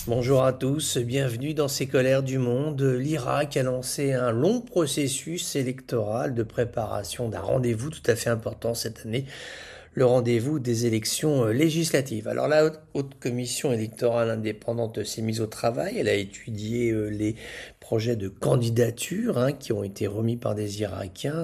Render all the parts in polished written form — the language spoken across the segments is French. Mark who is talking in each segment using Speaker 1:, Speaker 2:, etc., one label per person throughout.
Speaker 1: Bonjour à tous, bienvenue dans ces colères du monde. L'Irak a lancé un long processus électoral de préparation d'un rendez-vous tout à fait important cette année, le rendez-vous des élections législatives. Alors la haute commission électorale indépendante s'est mise au travail, elle a étudié les projets de candidature qui ont été remis par des Irakiens.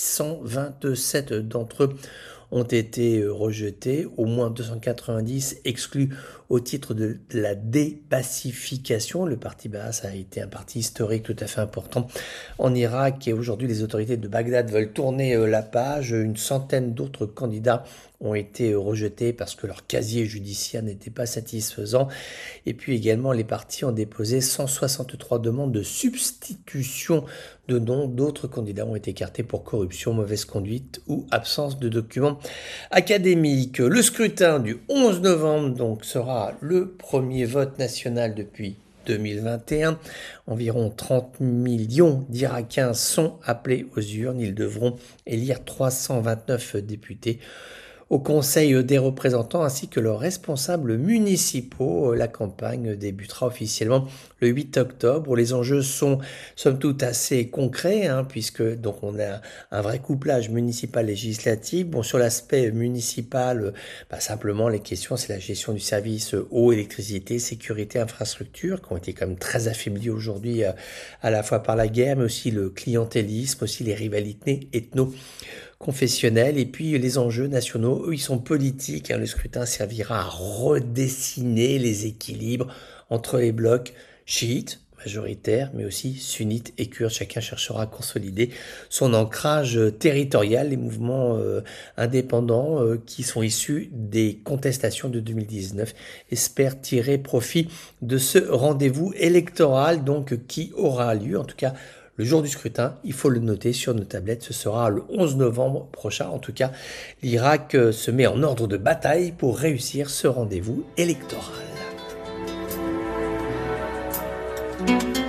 Speaker 1: 627 d'entre eux ont été rejetés, au moins 290 exclus au titre de la dépacification. Le parti Baas a été un parti historique tout à fait important en Irak et aujourd'hui les autorités de Bagdad veulent tourner la page. Une centaine d'autres candidats ont été rejetés parce que leur casier judiciaire n'était pas satisfaisant. Et puis également, les partis ont déposé 163 demandes de substitution de noms. D'autres candidats ont été écartés pour corruption, mauvaise conduite ou absence de documents académiques. Le scrutin du 11 novembre donc sera le premier vote national depuis 2021. Environ 30 millions d'Irakiens sont appelés aux urnes. Ils devront élire 329 députés au Conseil des représentants ainsi que leurs responsables municipaux. La campagne débutera officiellement le 8 octobre. Les enjeux sont somme toute assez concrets puisque donc on a un vrai couplage municipal législatif. Bon, sur l'aspect municipal, simplement les questions c'est la gestion du service eau, électricité, sécurité, infrastructure qui ont été quand même très affaiblies aujourd'hui à la fois par la guerre mais aussi le clientélisme, aussi les rivalités ethno-confessionnels et puis les enjeux nationaux, eux, ils sont politiques. Le scrutin servira à redessiner les équilibres entre les blocs chiites, majoritaires, mais aussi sunnites et kurdes. Chacun cherchera à consolider son ancrage territorial. Les mouvements indépendants qui sont issus des contestations de 2019 espèrent tirer profit de ce rendez-vous électoral donc qui aura lieu, en tout cas le jour du scrutin, il faut le noter sur nos tablettes, ce sera le 11 novembre prochain. En tout cas, l'Irak se met en ordre de bataille pour réussir ce rendez-vous électoral.